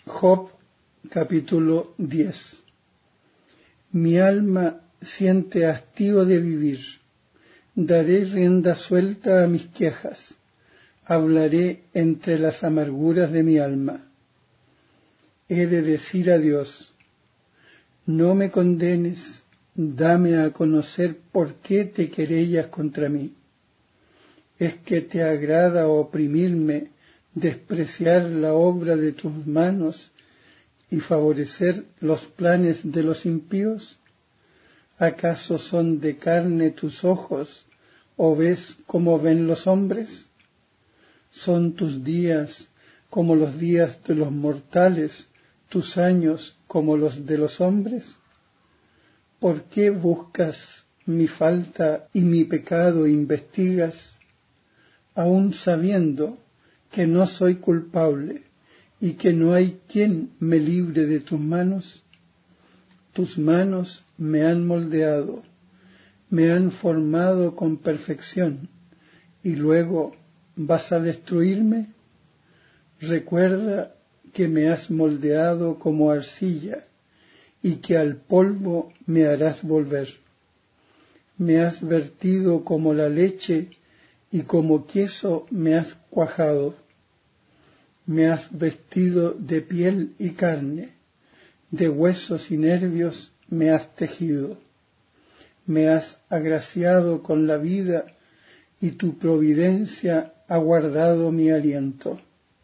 Job capítulo 10. Mi alma siente hastío de vivir. Daré rienda suelta a mis quejas. Hablaré entre las amarguras de mi alma. He de decir a Dios: no me condenes, dame a conocer por qué te querellas contra mí. ¿Es que te agrada oprimirme, despreciar la obra de tus manos y favorecer los planes de los impíos? ¿Acaso son de carne tus ojos, o ves como ven los hombres? ¿Son tus días como los días de los mortales, tus años como los de los hombres? ¿Por qué buscas mi falta y mi pecado investigas, aun sabiendo que no soy culpable y que no hay quien me libre de tus manos? Tus manos me han moldeado, me han formado con perfección, y luego ¿vas a destruirme? Recuerda que me has moldeado como arcilla, y que al polvo me harás volver. Me has vertido como la leche, y como queso me has cuajado. Me has vestido de piel y carne, de huesos y nervios me has tejido. Me has agraciado con la vida, y tu providencia ha guardado mi aliento.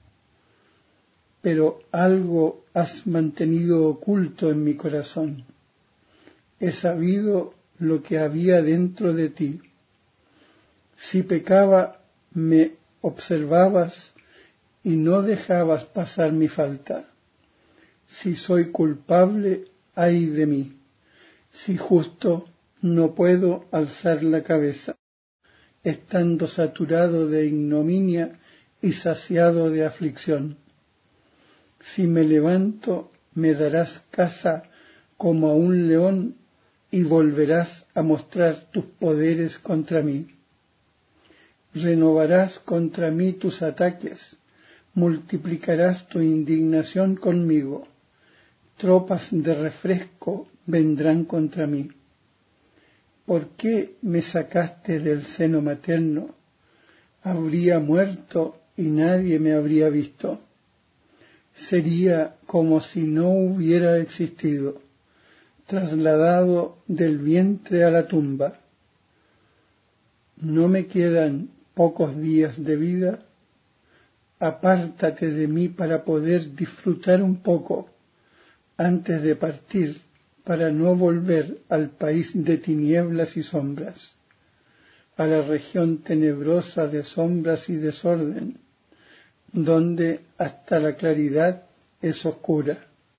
Pero algo has mantenido oculto en mi corazón. He sabido lo que había dentro de ti. Si pecaba, me observabas y no dejabas pasar mi falta. Si soy culpable, ay de mí. Si justo, no puedo alzar la cabeza, estando saturado de ignominia y saciado de aflicción. Si me levanto, me darás caza como a un león, y volverás a mostrar tus poderes contra mí. Renovarás contra mí tus ataques, multiplicarás tu indignación conmigo. Tropas de refresco vendrán contra mí. ¿Por qué me sacaste del seno materno? Habría muerto y nadie me habría visto. Sería como si no hubiera existido, trasladado del vientre a la tumba. ¿No me quedan pocos días de vida? Apártate de mí para poder disfrutar un poco antes de partir, para no volver al país de tinieblas y sombras, a la región tenebrosa de sombras y desorden, donde hasta la claridad es oscura.